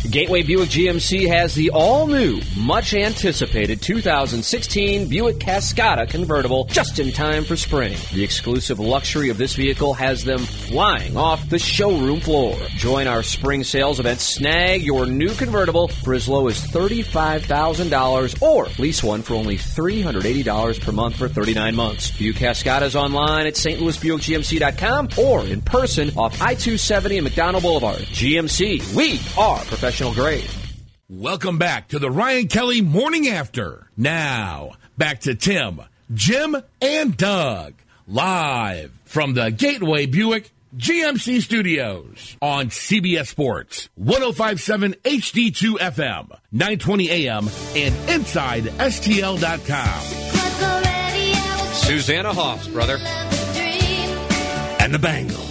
Gateway Buick GMC has the all-new, much-anticipated 2016 Buick Cascada convertible just in time for spring. The exclusive luxury of this vehicle has them flying off the showroom floor. Join our spring sales event. Snag your new convertible for as low as $35,000 or lease one for only $380 per month for 39 months. View Cascadas online at stlouisbuickgmc.com or in person off I-270 and McDonald Boulevard. GMC, we are professional grade. Welcome back to the Ryan Kelly Morning After. Now, back to Tim, Jim, and Doug, live from the Gateway Buick GMC Studios on CBS Sports, 105.7 HD2 FM, 920 AM, and inside STL.com. Susanna Hoffs, brother. And the Bengals.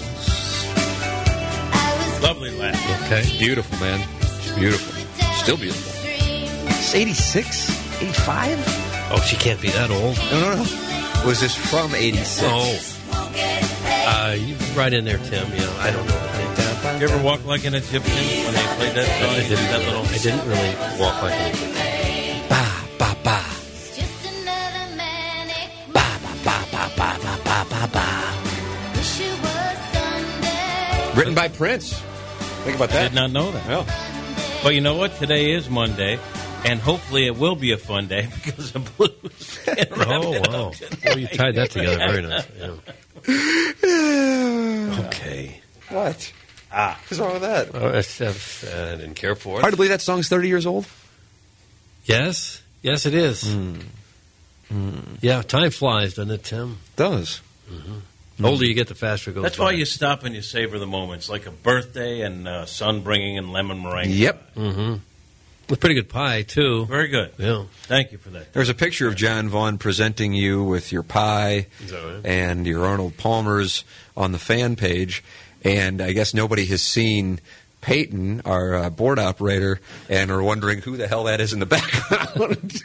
Lovely laugh. Okay. Beautiful, man. Beautiful. Still beautiful. It's 86? 85? Oh, she can't be that old. No. Was this from 86? Oh. You right in there, Tim. I don't know. You ever walk like an Egyptian when they played that song? I didn't really walk like an Egyptian. Ba, ba, ba. Ba, ba, ba, ba, ba, ba, ba, ba. Written by Prince. Think about that. I did not know that. Yeah. Well, you know what? Today is Monday, and hopefully it will be a fun day because of blues. Oh, wow. Well, you tied that together very nice. Yeah. Okay. What? What's wrong with that? I didn't care for it. Hard to believe that song's 30 years old? Yes. Yes, it is. Yeah, time flies, doesn't it, Tim? It does. The older you get, the faster it goes. That's why you stop and you savor the moments, like a birthday and sun bringing in lemon meringue. Yep. With pretty good pie, too. Very good. Yeah. Thank you for that. There's a picture of John Vaughn presenting you with your pie and your Arnold Palmer's on the fan page. And I guess nobody has seen Peyton, our board operator, and are wondering who the hell that is in the background.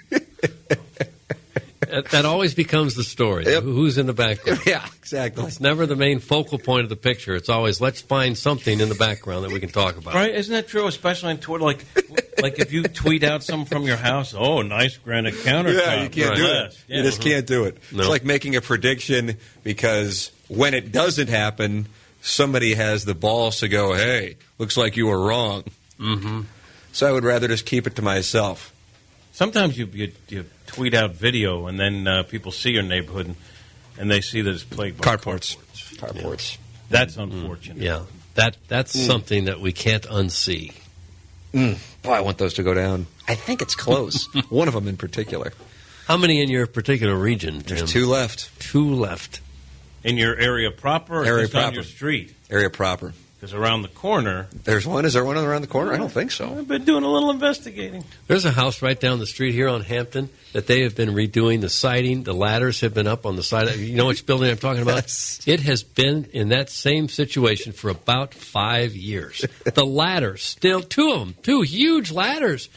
That always becomes the story. Yep. Who's in the background? Yeah, exactly. It's never the main focal point of the picture. It's always, let's find something in the background that we can talk about. Right? Isn't that true? Especially on Twitter, like if you tweet out something from your house, oh, nice granite countertop. Yeah, you can't do it. Yeah. You just can't do it. No. It's like making a prediction because when it doesn't happen, somebody has the balls to go, hey, looks like you were wrong. Mm-hmm. So I would rather just keep it to myself. Sometimes you tweet out video, and then people see your neighborhood, and they see that it's plagued by Carports. Carports. That's unfortunate. Yeah. That's something that we can't unsee. Boy, I want those to go down. I think it's close. One of them in particular. How many in your particular region, Tim? There's 2 left. 2 left. In your area proper or Area just on proper. your street? Area proper. Because around the corner... There's one. Is there one around the corner? I don't think so. I've been doing a little investigating. There's a house right down the street here on Hampton that they have been redoing the siding. The ladders have been up on the side. You know which building I'm talking about? Yes. It has been in that same situation for about 5 years. The ladders, still 2 of them, 2 huge ladders,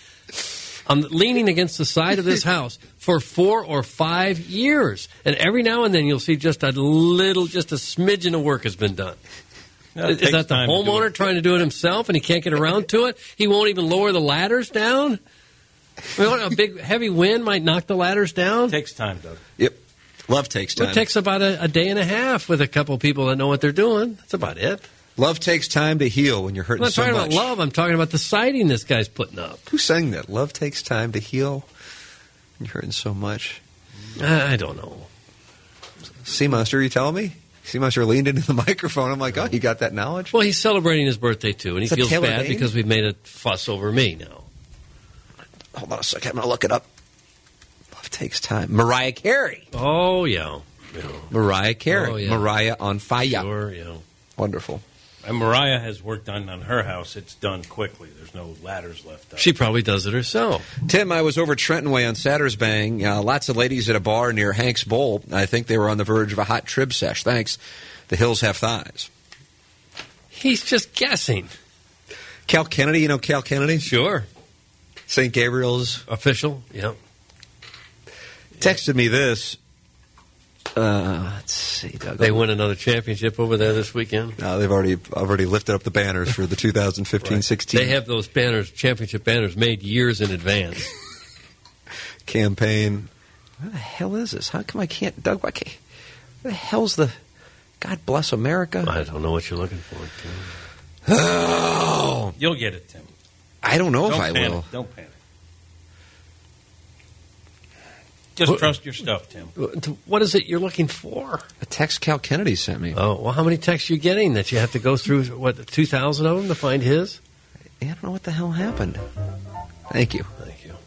leaning against the side of this house for 4 or 5 years. And every now and then you'll see just a smidgen of work has been done. Is that the homeowner trying to do it himself and he can't get around to it? He won't even lower the ladders down? A big, heavy wind might knock the ladders down? It takes time, Doug. Yep. Love takes time. It takes about a day and a half with a couple of people that know what they're doing. That's about it. Love takes time to heal when you're hurting so much. I'm not talking about love. I'm talking about the siding this guy's putting up. Who sang that? Love takes time to heal when you're hurting so much. I don't know. Sea Monster, you telling me? Sea Monster leaned into the microphone. I'm like, oh, you got that knowledge? Well, he's celebrating his birthday, too, and he feels Taylor bad Dayne? because we've made a fuss over me now. Hold on a second. I'm going to look it up. Love takes time. Mariah Carey. Oh, yeah. Mariah Carey. Oh, yeah. Mariah on fire. Sure, yeah. Wonderful. And Mariah has work done on her house. It's done quickly. There's no ladders left up. She probably does it herself. Tim, I was over Trenton Way on Sattersbang. Lots of ladies at a bar near Hank's Bowl. I think they were on the verge of a hot trib sesh. Thanks. The hills have thighs. He's just guessing. Cal Kennedy, you know Cal Kennedy? Sure. St. Gabriel's. Official, yeah. Texted me this. Let's see, Doug. They win another championship over there this weekend? No, they've already lifted up the banners for the 2015-16. They have those banners, championship banners, made years in advance. Campaign. What the hell is this? How come I can't, Doug? Why can't, what the hell's the God Bless America? I don't know what you're looking for, Tim. Oh, You'll get it, Tim. I don't know Don't if I panic. will. Don't panic. Just trust your stuff, Tim. What is it you're looking for? A text Cal Kennedy sent me. Oh, well, how many texts are you getting that you have to go through, 2,000 of them to find his? I don't know what the hell happened. Thank you. Thank you.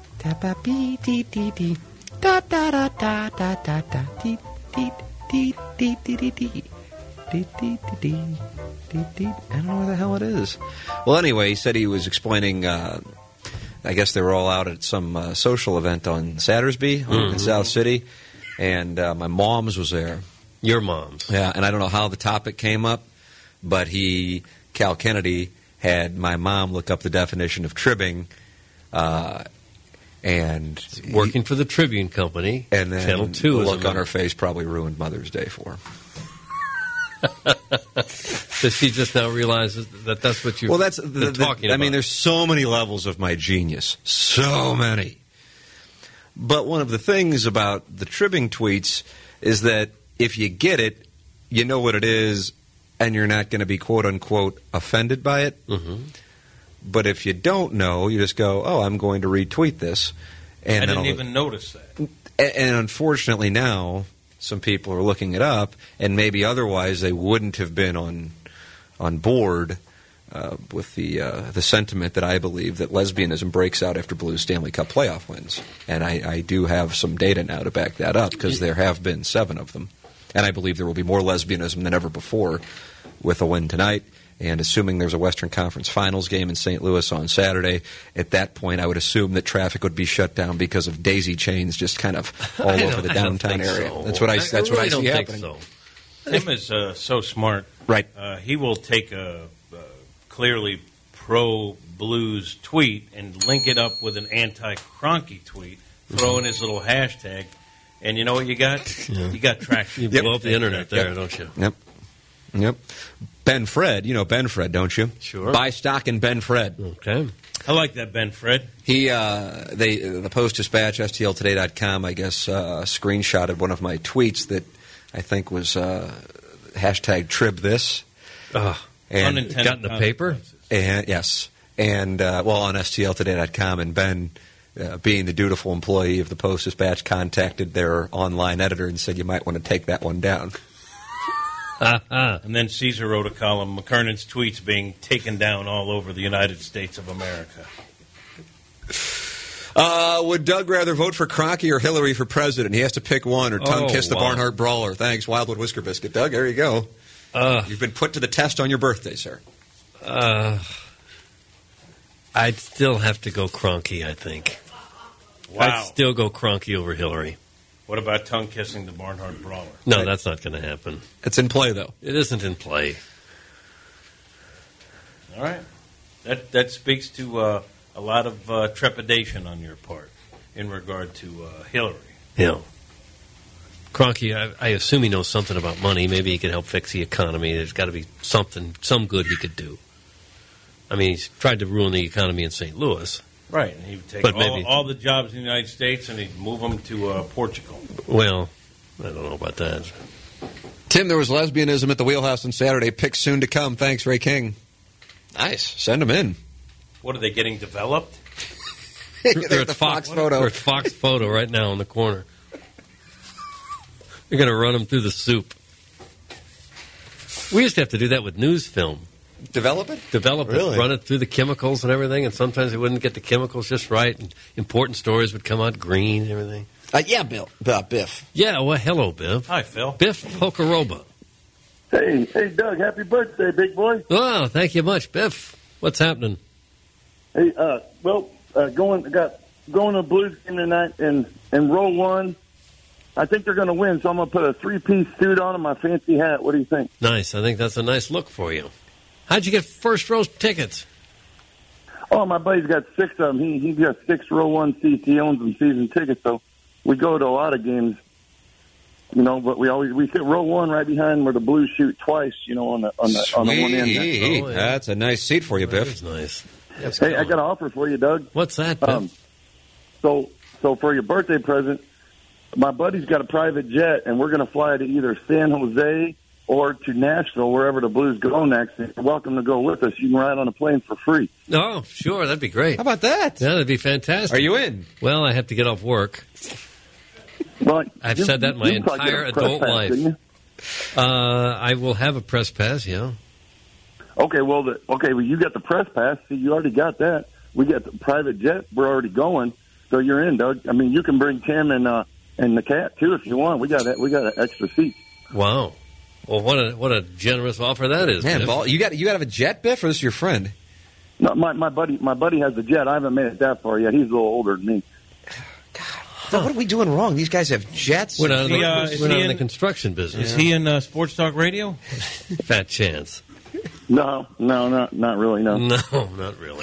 I don't know where the hell it is. Well, anyway, he said he was explaining. I guess they were all out at some social event on Sattersby in South City, and my mom's was there. Your mom's. Yeah, and I don't know how the topic came up, but Cal Kennedy, had my mom look up the definition of tribbing, and working for the Tribune Company, and then Channel 2. The look on her face probably ruined Mother's Day for her. Does she just now realize that that's what you're talking about? I mean, there's so many levels of my genius. So many. But one of the things about the tribbing tweets is that if you get it, you know what it is, and you're not going to be quote-unquote offended by it. Mm-hmm. But if you don't know, you just go, oh, I'm going to retweet this. And I didn't even notice that. And unfortunately now, some people are looking it up, and maybe otherwise they wouldn't have been on board with the sentiment that I believe that lesbianism breaks out after Blues Stanley Cup playoff wins. And I do have some data now to back that up, because there have been 7 of them. And I believe there will be more lesbianism than ever before with a win tonight. And assuming there's a Western Conference Finals game in St. Louis on Saturday, at that point I would assume that traffic would be shut down because of daisy chains just kind of all over the downtown area. So. That's what I see think happening. So. Tim is so smart. Right. He will take a clearly pro-Blues tweet and link it up with an anti-Kroenke tweet, throw in his little hashtag, and you know what you got? Yeah. You got traction. You blow up the internet there, don't you? Yep. Ben Fred, you know Ben Fred, don't you? Sure. Buy stock in Ben Fred. Okay. I like that, Ben Fred. The Post-Dispatch, STLtoday.com, I guess, screenshotted one of my tweets that I think was hashtag trib this. And Unintended got in the paper? And, yes. And, on STLtoday.com, and Ben, being the dutiful employee of the Post-Dispatch, contacted their online editor and said, you might want to take that one down. And then Caesar wrote a column, McKernan's tweets being taken down all over the United States of America. Would Doug rather vote for Kroenke or Hillary for president? He has to pick one, or tongue-kiss the Barnhart Brawler. Thanks, Wildwood Whisker Biscuit. Doug, there you go. You've been put to the test on your birthday, sir. I'd still have to go Kroenke, I think. Wow. I'd still go Kroenke over Hillary. What about tongue-kissing the Barnhart Brawler? No, that's not going to happen. It's in play, though. It isn't in play. All right. That speaks to a lot of trepidation on your part in regard to Hillary. Yeah. Kroenke, I assume he knows something about money. Maybe he could help fix the economy. There's got to be some good he could do. I mean, he's tried to ruin the economy in St. Louis. Right, and he'd take all the jobs in the United States and he'd move them to Portugal. Well, I don't know about that. Tim, there was lesbianism at the Wheelhouse on Saturday. Picks soon to come. Thanks, Ray King. Nice. Send them in. What, are they getting developed? They're at the Fox photo. They're at Fox Photo right now in the corner. They're going to run them through the soup. We used to have to do that with news film. Develop it? Develop Really? it, run it through the chemicals and everything, and sometimes they wouldn't get the chemicals just right, and important stories would come out green and everything. Yeah, Biff. Yeah, well, hello, Biff. Hi, Phil. Biff Pocoroba. Hey, Doug, happy birthday, big boy. Oh, thank you much, Biff. What's happening? Hey, going to Blues game tonight in row one. I think they're going to win, so I'm going to put a 3-piece suit on and my fancy hat. What do you think? Nice. I think that's a nice look for you. How'd you get first row tickets? Oh, my buddy's got 6 of them. He's got 6 row one seats. He owns them season tickets, so we go to a lot of games. but we sit row one right behind where the Blues shoot twice. On the one end. Sweet. Oh, yeah. That's a nice seat for you, Biff. That's nice. That's Hey, I cool. got an offer for you, Doug. What's that, Biff? So for your birthday present, my buddy's got a private jet, and we're going to fly to either San Jose or to Nashville, wherever the Blues go next. You're welcome to go with us. You can ride on a plane for free. Oh, sure. That'd be great. How about that? Yeah, that'd be fantastic. Are you in? Well, I have to get off work. Well, I've said that my you probably entire get a press adult pass, life. didn't you? I will have a press pass, yeah. Okay, well, you got the press pass. See, you already got that. We got the private jet. We're already going, so you're in, Doug. I mean, you can bring Tim and the cat too if you want. We got an extra seat. Wow. Well, what a generous offer that is. Man, Biff. you got to have a jet, Biff, or is this your friend? No, my buddy has the jet. I haven't made it that far yat. He's a little older than me. What are we doing wrong? These guys have jets. We're not, is we're he not in in- the construction business. Is he in Sports Talk Radio? Fat chance. No, not really. No. No, not really.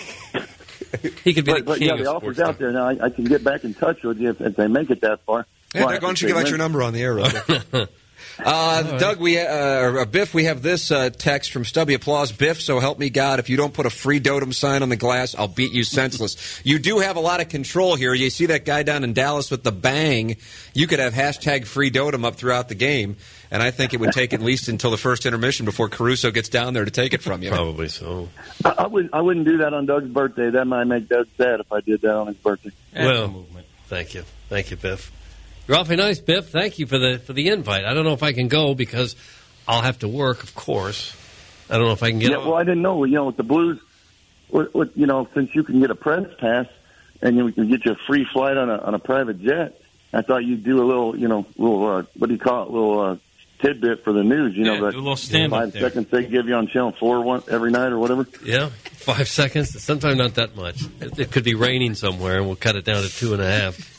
He could be the But king yeah, of the offer's sports. out there now. I can get back in touch with you if they make it that far. Hey, Doug, why don't you give out your number on the air, Roger? Doug, Biff, we have this text from Stubby Applause. Biff, so help me God, if you don't put a free Dotem sign on the glass, I'll beat you senseless. You do have a lot of control here. You see that guy down in Dallas with the bang. You could have hashtag free Dotem up throughout the game, and I think it would take at least until the first intermission before Caruso gets down there to take it from you. Probably so. I wouldn't do that on Doug's birthday. That might make Doug sad if I did that on his birthday. Well, thank you, Biff. You're awfully nice, Biff. Thank you for the invite. I don't know if I can go because I'll have to work, of course. I don't know if I can get Yeah, well, I didn't know. With the Blues, since you can get a press pass and we can get you a free flight on a private jet, I thought you'd do a little, what do you call it, little tidbit for the news. Yeah, that do a little stand-up 5 there. seconds they give you on Channel 4 every night or whatever. Yeah, 5 seconds. Sometimes not that much. It could be raining somewhere, and we'll cut it down to 2.5.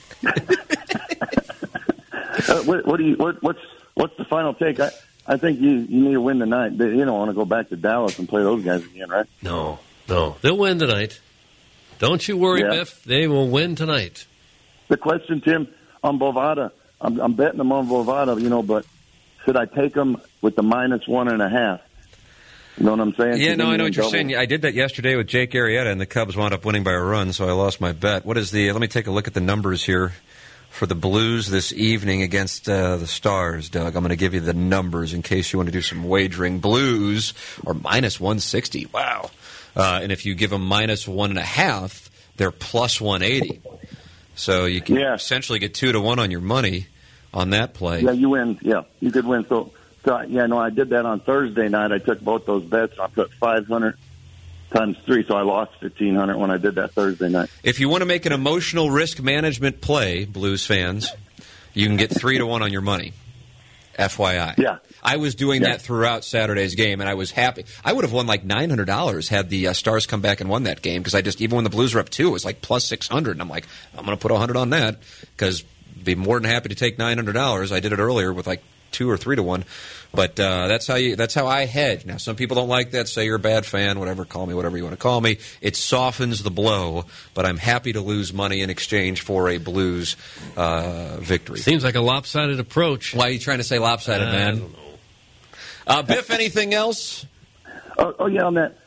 What's the final take? I think you need to win tonight. You don't want to go back to Dallas and play those guys again, right? No. They'll win tonight. Don't you worry, Yeah. Biff. They will win tonight. The question, Tim, on Bovada, I'm betting them on Bovada, but should I take them with the -1.5? You know what I'm saying? Yeah, no, I know what you're Double. saying. I did that yesterday with Jake Arrieta, and the Cubs wound up winning by a run, so I lost my bet. Let me take a look at the numbers here for the Blues this evening against the Stars, Doug. I'm going to give you the numbers in case you want to do some wagering. Blues are -160. Wow. And if you give them -1.5, they're +180. So you can essentially get 2-1 on your money on that play. Yeah, you win. Yeah, you could win. So I did that on Thursday night. I took both those bets. I put 500 times 3, so I lost 1,500 when I did that Thursday night. If you want to make an emotional risk management play, Blues fans, you can get 3-1 on your money. FYI. Yeah. I was doing that throughout Saturday's game, and I was happy. I would have won like $900 had the Stars come back and won that game, because even when the Blues were up 2, it was like +600, and I'm like, I'm going to put 100 on that, because I'd be more than happy to take $900. I did it earlier with like 2 or 3-1, but that's how I hedge. Now, some people don't like that. Say you're a bad fan, whatever. Call me whatever you want to call me. It softens the blow, but I'm happy to lose money in exchange for a Blues victory. Seems like a lopsided approach. Why are you trying to say lopsided, man? I don't know. Biff, anything else? Oh yeah, on that.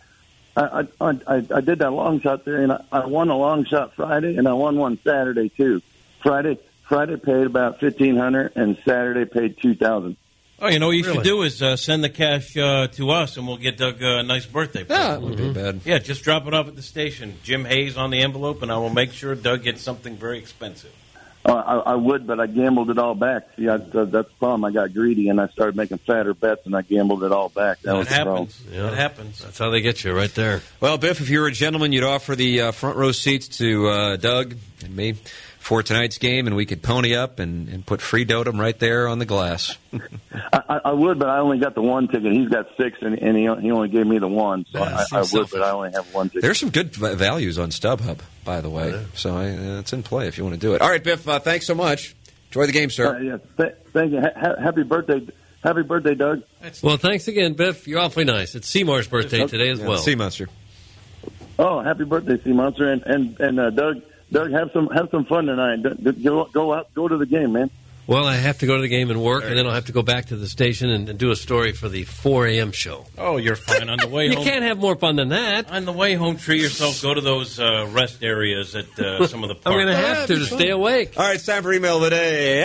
I did that long shot there, and I won a long shot Friday, and I won one Saturday too. Friday paid about $1,500, and Saturday paid $2,000. Oh, what you should do is send the cash to us, and we'll get Doug a nice birthday present. Yeah, that wouldn't be bad. Yeah, just drop it off at the station. Jim Hayes on the envelope, and I will make sure Doug gets something very expensive. I would, but I gambled it all back. See, that's the problem. I got greedy, and I started making fatter bets, and I gambled it all back. That was the problem. happens. Yeah. It happens. That's how they get you right there. Well, Biff, if you were a gentleman, you'd offer the front row seats to Doug and me for tonight's game, and we could pony up and put free Dotem right there on the glass. I would, but I only got the one ticket. He's got 6, and he only gave me the one. So I would, but I only have one ticket. There's some good values on StubHub, by the way. So it's in play if you want to do it. All right, Biff, thanks so much. Enjoy the game, sir. Thank you. Happy birthday. Happy birthday, Doug. Well, thanks again, Biff. You're awfully nice. It's Seymour's birthday today as well. Sea Monster. Oh, happy birthday, Sea Monster. And Doug, have some fun tonight. Go to the game, man. Well, I have to go to the game and work, and then I'll have to go back to the station and do a story for the 4 a.m. show. Oh, you're fine on the way home. You can't have more fun than that. On the way home, treat yourself. Go to those rest areas at some of the parks. I'm going to have to stay awake. All right, it's time for email today.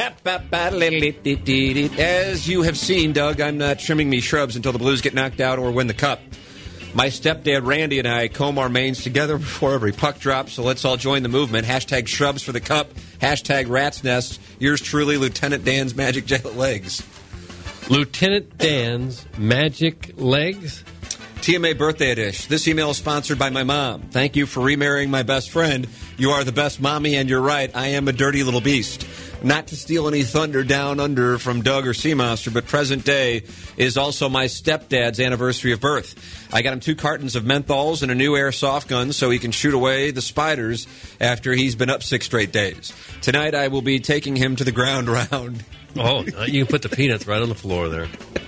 As you have seen, Doug, I'm not trimming me shrubs until the Blues get knocked out or win the Cup. My stepdad, Randy, and I comb our manes together before every puck drop, so let's all join the movement. Hashtag shrubs for the Cup. Hashtag rat's nest. Yours truly, Lieutenant Dan's Magic Legs. Lieutenant Dan's Magic Legs? TMA Birthday Dish. This email is sponsored by my mom. Thank you for remarrying my best friend. You are the best mommy, and you're right. I am a dirty little beast. Not to steal any thunder down under from Doug or Sea Monster, but present day is also my stepdad's anniversary of birth. I got him 2 cartons of menthols and a new airsoft gun so he can shoot away the spiders after he's been up 6 straight days. Tonight I will be taking him to the ground round. Oh, you can put the peanuts right on the floor there.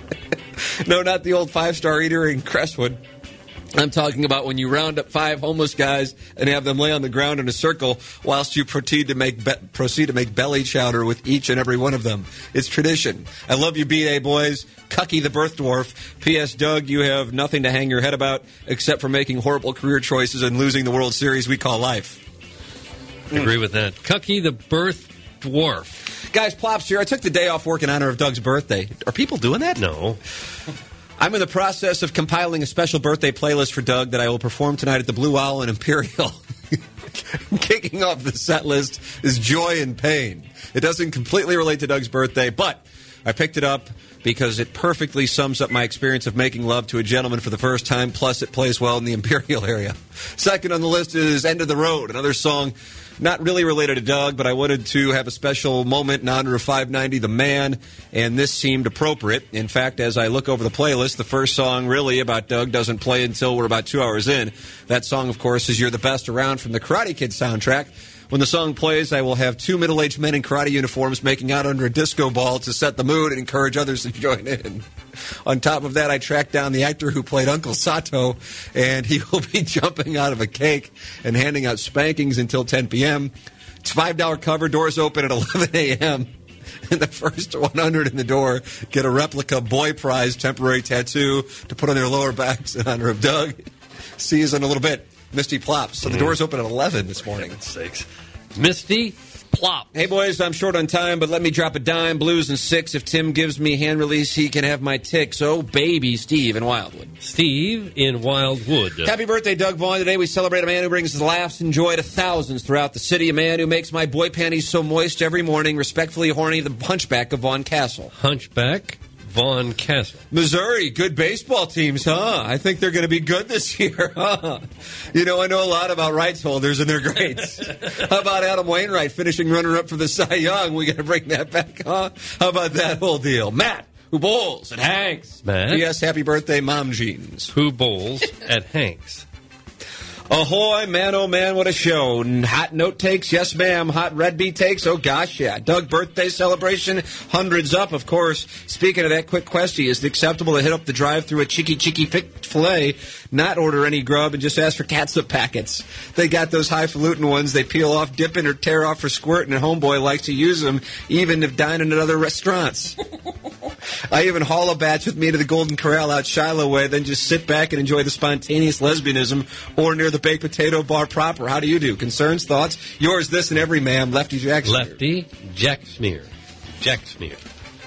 No, not the old 5-star eater in Crestwood. I'm talking about when you round up 5 homeless guys and have them lay on the ground in a circle whilst you proceed to make belly chowder with each and every one of them. It's tradition. I love you, B.A. boys. Cucky the Birth Dwarf. P.S. Doug, you have nothing to hang your head about except for making horrible career choices and losing the World Series we call life. Agree with that. Cucky the Birth Dwarf. Guys, Plops here. I took the day off work in honor of Doug's birthday. Are people doing that? No. I'm in the process of compiling a special birthday playlist for Doug that I will perform tonight at the Blue Owl in Imperial. Kicking off the set list is Joy and Pain. It doesn't completely relate to Doug's birthday, but I picked it up because it perfectly sums up my experience of making love to a gentleman for the first time, plus it plays well in the Imperial area. Second on the list is End of the Road, another song not really related to Doug, but I wanted to have a special moment in honor of 590 The Man, and this seemed appropriate. In fact, as I look over the playlist, the first song really about Doug doesn't play until we're about 2 hours in. That song, of course, is You're the Best Around from the Karate Kid soundtrack. When the song plays, I will have 2 middle-aged men in karate uniforms making out under a disco ball to set the mood and encourage others to join in. On top of that, I tracked down the actor who played Uncle Sato, and he will be jumping out of a cake and handing out spankings until 10 p.m. It's $5 cover, doors open at 11 a.m., and the first 100 in the door get a replica boy prize temporary tattoo to put on their lower backs in honor of Doug. See you in a little bit. Misty Plops. So the doors open at 11 this morning. For heaven's sakes. Misty Plop. Hey, boys, I'm short on time, but let me drop a dime. Blues and 6. If Tim gives me hand release, he can have my ticks. Oh, baby, Steve in Wildwood. Steve in Wildwood. Happy birthday, Doug Vaughn. Today we celebrate a man who brings laughs and joy to thousands throughout the city. A man who makes my boy panties so moist every morning. Respectfully horny, the Hunchback of Vaughn Castle. Hunchback Vaughn Castle. Missouri, good baseball teams, huh? I think they're going to be good this year, huh? You know, I know a lot about rights holders, and they're great. How about Adam Wainwright finishing runner-up for the Cy Young? We got to bring that back, huh? How about that whole deal? Matt, who bowls at Hanks. Matt. P.S. Happy birthday, Mom Jeans. Who bowls at Hanks. Ahoy, man, oh man, what a show. Hot note takes, yes ma'am. Hot red bee takes, oh gosh, yeah. Doug birthday celebration, hundreds up, of course. Speaking of that, quick question, is it acceptable to hit up the drive-thru at Cheeky Filet, not order any grub, and just ask for catsup packets? They got those highfalutin ones they peel off, dip in, or tear off for squirting, and homeboy likes to use them, even if dining at other restaurants. I even haul a batch with me to the Golden Corral out Shiloh way, then just sit back and enjoy the spontaneous lesbianism or near the baked potato bar proper. How do you do? Concerns, thoughts? Yours, this, and every, ma'am. Lefty Jack Smear. Lefty Jack Smear. Jack Smear.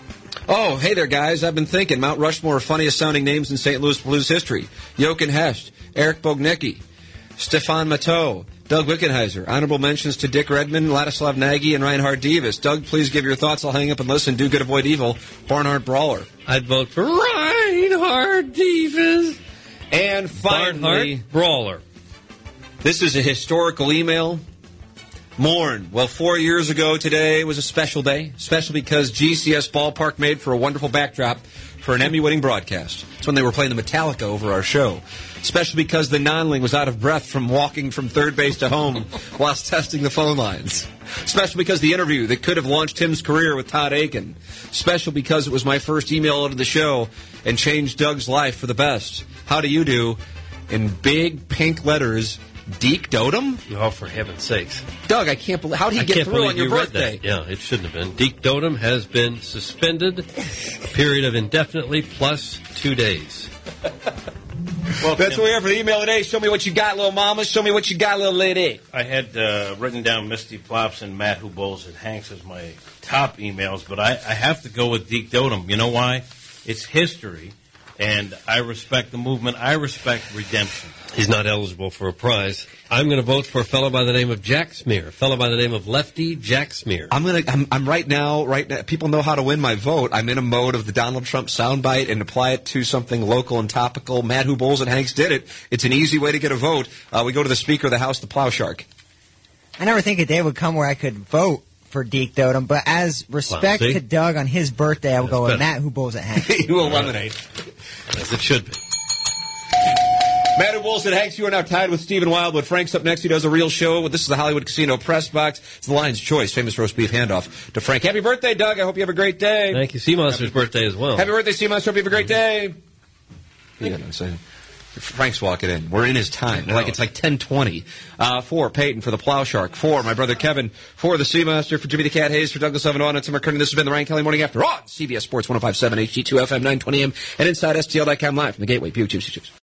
Oh, hey there, guys. I've been thinking. Mount Rushmore, funniest sounding names in St. Louis Blues history. Jochen Hest, Eric Bognicki, Stefan Matteau, Doug Wickenheiser. Honorable mentions to Dick Redmond, Ladislav Nagy, and Reinhard Davis. Doug, please give your thoughts. I'll hang up and listen. Do good, avoid evil. Barnhart Brawler. I'd vote for Reinhard Davis. And finally, Barnhart Brawler. This is a historical email. Mourn. Well, 4 years ago today was a special day. Special because GCS Ballpark made for a wonderful backdrop for an Emmy-winning broadcast. It's when they were playing the Metallica over our show. Special because the nonling was out of breath from walking from third base to home whilst testing the phone lines. Special because the interview that could have launched Tim's career with Todd Aiken. Special because it was my first email into the show and changed Doug's life for the best. How do you do? In big pink letters, Deke Dotem? Oh, for heaven's sakes. Doug, I can't believe... How did he get through on your birthday? Yeah, it shouldn't have been. Deke Dotem has been suspended a period of indefinitely plus 2 days. Well, that's what we have for the email today. Show me what you got, little mama. Show me what you got, little lady. I had written down Misty Plops and Matt Who Bowls at Hanks as my top emails, but I have to go with Deke Dotem. You know why? It's history, and I respect the movement. I respect redemption. He's not eligible for a prize. I'm going to vote for a fellow by the name of Jack Smear, a fellow by the name of Lefty Jack Smear. I'm right now. People know how to win my vote. I'm in a mode of the Donald Trump soundbite and apply it to something local and topical. Matt Who Bowls and Hanks did it. It's an easy way to get a vote. We go to the Speaker of the House, the Plow Shark. I never think a day would come where I could vote for Deke Dotem, but as respect to Doug on his birthday, I will go with Matt Who Bowls at Hanks. You will eliminate. As it should be. Matt Who Bowls and Hanks, you are now tied with Stephen Wildwood. Frank's up next. He does a real show. This is the Hollywood Casino Press Box. It's the Lion's Choice, famous roast beef handoff to Frank. Happy birthday, Doug. I hope you have a great day. Thank you. Sea Monster's birthday as well. Happy birthday, Sea Monster. Hope you have a great day. Frank's walking in. We're in his time. It's like 10:20. For Peyton, for the Plow Shark. For my brother Kevin. For the Sea Monster. For Jimmy the Cat Hayes. For Douglas Evan and Tim McKernan. This has been the Ryan Kelly Morning After on CBS Sports 105.7 HD2 FM 920 AM and inside STL.com live from the Gateway. Buick Gypsy Chips.